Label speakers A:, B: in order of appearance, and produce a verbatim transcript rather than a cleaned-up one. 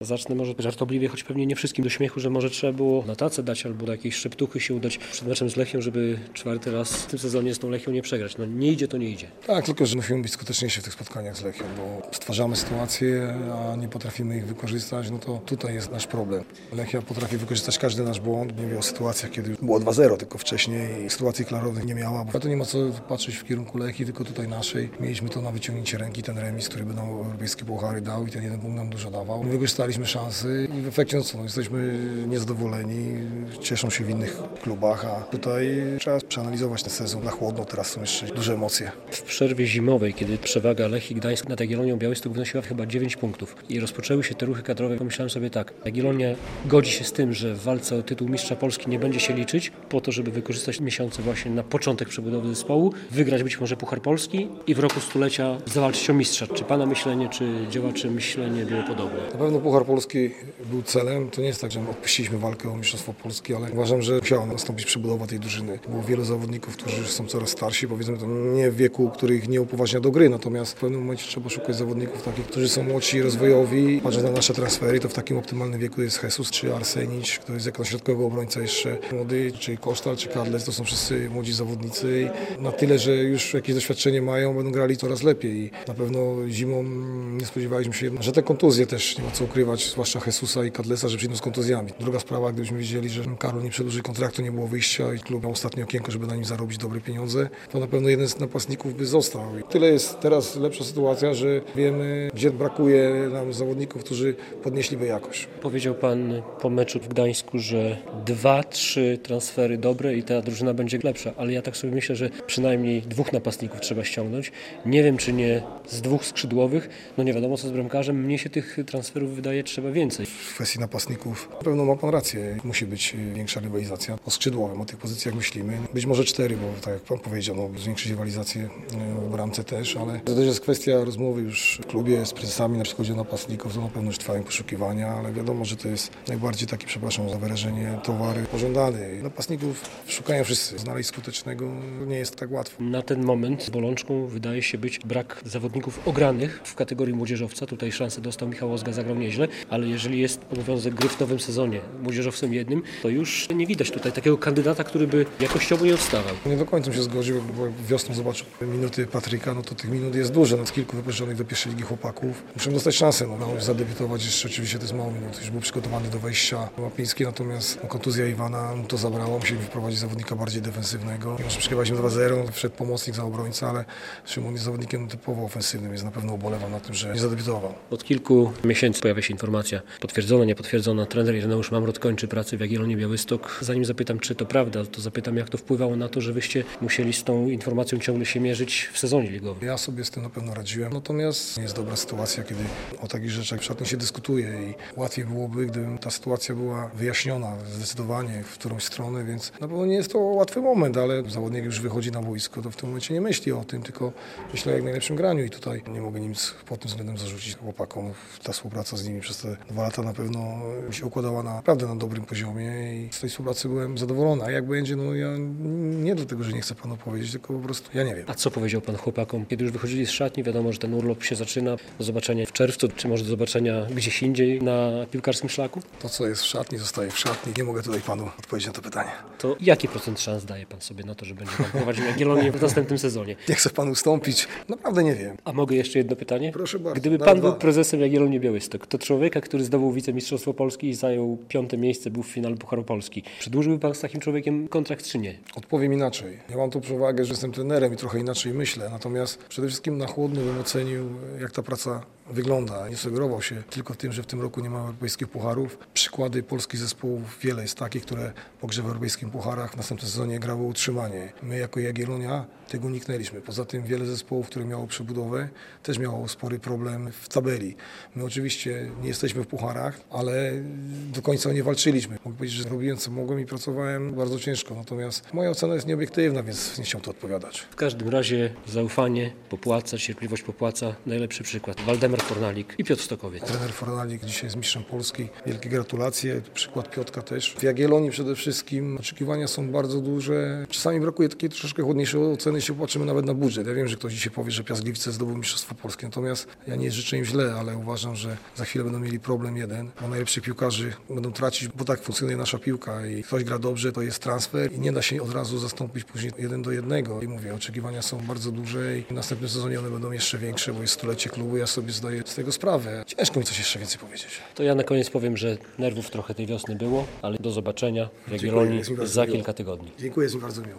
A: Zacznę może żartobliwie, choć pewnie nie wszystkim do śmiechu, że może trzeba było na tacę dać albo do jakiejś szeptuchy się udać przed meczem z Lechią, żeby czwarty raz w tym sezonie z tą Lechią nie przegrać. No nie idzie, to nie idzie.
B: Tak, tylko że musimy być skuteczniejsi w tych spotkaniach z Lechią, bo stwarzamy sytuacje, a nie potrafimy ich wykorzystać, no to tutaj jest nasz problem. Lechia potrafi wykorzystać każdy nasz błąd. Nie mówię o sytuacjach, kiedy było dwa zero, tylko wcześniej sytuacji klarownych nie miała. Bo to nie ma co patrzeć w kierunku Lechii, tylko tutaj naszej. Mieliśmy to na wyciągnięcie ręki, ten remis, który by nam europejskie puchary dał i ten jeden punkt nam dużo dawał. Wykorzystaliśmy szansy i w efekcie no co, no, jesteśmy niezadowoleni, cieszą się w innych klubach, a tutaj trzeba przeanalizować ten sezon na chłodno, teraz są jeszcze duże emocje.
A: W przerwie zimowej, kiedy przewaga Lechii Gdańsk nad Jagiellonią Białystok wynosiła chyba dziewięć punktów i rozpoczęły się te ruchy kadrowe, pomyślałem sobie tak, Jagiellonia godzi się z tym, że w walce o tytuł mistrza Polski nie będzie się liczyć, po to, żeby wykorzystać miesiące właśnie na początek przebudowy zespołu, wygrać być może Puchar Polski i w roku stulecia zawalczyć o mistrza. Czy Pana myślenie, czy działaczy myślenie było podobne?
B: Na pewno Puchar Polski był celem. To nie jest tak, że odpuściliśmy walkę o mistrzostwo Polski, ale uważam, że musiała nastąpić przebudowa tej drużyny. Było wielu zawodników, którzy już są coraz starsi, powiedzmy to nie w wieku, których nie upoważnia do gry, natomiast w pewnym momencie trzeba szukać zawodników takich, którzy są młodsi i rozwojowi. Patrzę na nasze transfery, to w takim optymalnym wieku jest Jesus czy Arsenić, który jest jako środkowy obrońca jeszcze młody, czy Kosztal, czy Kadlec, to są wszyscy młodzi zawodnicy i na tyle, że już jakieś doświadczenie mają, będą grali coraz lepiej i na pewno zimą nie spodziewaliśmy się, że te kontuzje też nie ma co ukrywać, zwłaszcza Jesusa i Kadleca, że przyjdą z kontuzjami. Druga sprawa, gdybyśmy wiedzieli, że Karol nie przedłuży kontraktu, nie było wyjścia i klub miał ostatnie okienko, żeby na nim zarobić dobre pieniądze, to na pewno jeden z napastników by został. I tyle jest teraz lepsza sytuacja, że wiemy, gdzie brakuje nam zawodników, którzy podnieśliby jakość.
A: Powiedział Pan po meczu w Gdańsku, że dwa, trzy transfery dobre i ta drużyna będzie lepsza, ale ja tak sobie myślę, że przynajmniej dwóch napastników trzeba ściągnąć. Nie wiem, czy nie z dwóch skrzydłowych, no nie wiadomo co z bramkarzem, mnie się tych transferów wydaje trzeba więcej.
B: W kwestii napastników na pewno ma Pan rację, musi być większa rywalizacja. O skrzydłowym, o tych pozycjach myślimy. Być może cztery, bo tak jak Pan powiedział, no, zwiększyć rywalizację w bramce też, ale to też jest kwestia rozmowy już w klubie z prezesami, na przykład o napastników, to na pewno już trwają poszukiwania, ale wiadomo, że to jest najbardziej taki, przepraszam za wyrażenie, towar pożądany. Napastników szukają wszyscy. Znaleźć skutecznego nie jest tak łatwo.
A: Na ten moment bolączką wydaje się być brak zawodników ogranych w kategorii młodzieżowca. Tutaj szansę dostał Michał Ozga, zagrał nieźle, ale jeżeli jest obowiązek gry w nowym sezonie młodzieżowcem jednym, to już nie widać tutaj takiego kandydata, który by jakościowo nie odstawał.
B: Nie do końca się zgodził, bo jak wiosną zobaczył minuty Patryka, no to tych minut jest dużo, nad kilku wypożyczonych do pierwszej ligi chłopaków. Muszę dostać szansę, no, no zadebiutować jeszcze oczywiście to jest mało minut, już był przygotowany do wejścia Łapiński, natomiast kontuzja Iwana no, to zabrało, musieli wprowadzić zawodnika bardziej defensywnego. Mimo że przegrywaliśmy dwa zero, wszedł pomocnik za obrońca, ale Szymon jest zawodnikiem typowo ofensywnym, więc na pewno ubolewam na tym, że nie zadebiutował.
A: Od kilku miesięcy pojawia się informacja potwierdzona, niepotwierdzona. Trener Ireneusz Mamrot kończy pracę w Jagiellonii Białystok. Zanim zapytam, czy to prawda, to zapytam, jak to wpływało na to, że wyście musieli z tą informacją ciągle się mierzyć w sezonie ligowym.
B: Ja sobie z tym na pewno radziłem, natomiast nie jest dobra sytuacja, kiedy o takich rzeczach w szatni się dyskutuje i łatwiej byłoby, gdyby ta sytuacja była wyjaśniona zdecydowanie w którąś stronę, więc na pewno nie jest to łatwy moment, ale zawodnik już wychodzi na boisko, to w tym momencie nie myśli o tym, tylko myślę o jak najlepszym graniu i tutaj nie mogę nic pod tym względem zarzucić chłopakom. Ta współpraca z nimi przez te dwa lata na pewno się układała naprawdę na dobrym poziomie i z tej współpracy byłem zadowolony. A jak będzie, no ja nie dlatego, że nie chcę Panu powiedzieć, tylko po prostu ja nie wiem.
A: A co powiedział Pan chłopakom, kiedy już wychodzili z szatni? Wiadomo, że ten urlop się zaczyna. Do zobaczenia w czerwcu, czy może do zobaczenia gdzieś indziej na piłkarskim szlaku?
B: To, co jest w szatni, zostaje w szatni. Nie mogę tutaj Panu odpowiedzieć na to pytanie.
A: To jaki procent szans daje Pan sobie na to, że będzie Pan prowadził Jagiellonię w następnym sezonie?
B: Nie chcę Panu ustąpić. Naprawdę nie wiem.
A: A mogę jeszcze jedno pytanie?
B: Proszę bardzo.
A: Gdyby Pan był prezesem Jagiellonii Białystok, to człowieka, który zdobył wicemistrzostwo Polski i zajął piąte miejsce, był w finale Pucharu Polski. Przedłużyłby Pan z takim człowiekiem kontrakt, czy nie?
B: Odpowiem inaczej. Ja mam tu przewagę, że jestem trenerem i trochę inaczej myślę. Natomiast przede wszystkim na chłodno bym ocenił, jak ta praca wygląda. Nie sugerował się tylko tym, że w tym roku nie ma europejskich pucharów. Przykłady polskich zespołów wiele jest takich, które po grze w europejskich pucharach w następnym sezonie grały utrzymanie. My jako Jagiellonia tego uniknęliśmy. Poza tym wiele zespołów, które miało przebudowę, też miało spory problem w tabeli. My oczywiście nie jesteśmy w pucharach, ale do końca nie walczyliśmy. Mogę powiedzieć, że robiłem co mogłem i pracowałem bardzo ciężko. Natomiast moja ocena jest nieobiektywna, więc nie chciałem to odpowiadać.
A: W każdym razie zaufanie popłaca, cierpliwość popłaca. Najlepszy przykład. Waldemar trener Fornalik i Piotr Stokowiec.
B: Trener Fornalik dzisiaj jest mistrzem Polski. Wielkie gratulacje. Przykład Piotrka też. W Jagiellonii przede wszystkim oczekiwania są bardzo duże. Czasami brakuje takiej troszeczkę chłodniejszej oceny, jeśli popatrzymy nawet na budżet. Ja wiem, że ktoś dzisiaj powie, że Piast Gliwice zdobył mistrzostwo polskie. Natomiast ja nie życzę im źle, ale uważam, że za chwilę będą mieli problem jeden, bo najlepszych piłkarzy będą tracić, bo tak funkcjonuje nasza piłka i ktoś gra dobrze, to jest transfer i nie da się od razu zastąpić później jeden do jednego. I mówię, oczekiwania są bardzo duże i w następnym sezonie one będą jeszcze większe, bo jest stulecie klubu, ja sobie zdaję z tego sprawę. Ciężko mi coś jeszcze więcej powiedzieć.
A: To ja na koniec powiem, że nerwów trochę tej wiosny było, ale do zobaczenia w Jagiellonii
B: jest mi bardzo
A: za
B: miło.
A: kilka tygodni.
B: Dziękuję, jest mi bardzo miło.